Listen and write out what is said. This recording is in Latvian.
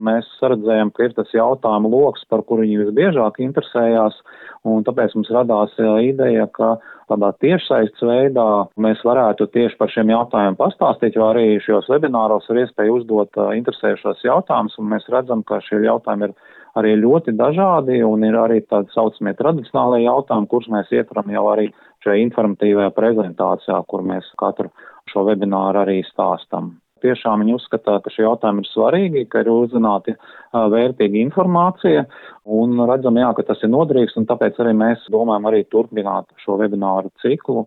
Mēs redzējām, ka ir tas jautājumu loks, par kuru viņi visbiežāk interesējās, un tāpēc mums radās ideja, ka tādā tiešsaistes veidā mēs varētu tieši par šiem jautājumiem pastāstīt, jo arī šajos webināros ir iespēja uzdot interesējušos jautājumus, un mēs redzam, ka šie jautājumi ir arī ļoti dažādi, un ir arī tādi saucamie tradicionālie jautājumi, kurus mēs ietveram jau arī šajā informatīvajā prezentācijā, kur mēs katru šo webināru arī stāstam. Tiešām viņi uzskatā, ka šie jautājumi ir svarīgi, ka ir uzzināti vērtīga informācija, un redzam, ka tas ir noderīgs, un tāpēc arī mēs domājam arī turpināt šo webināru ciklu,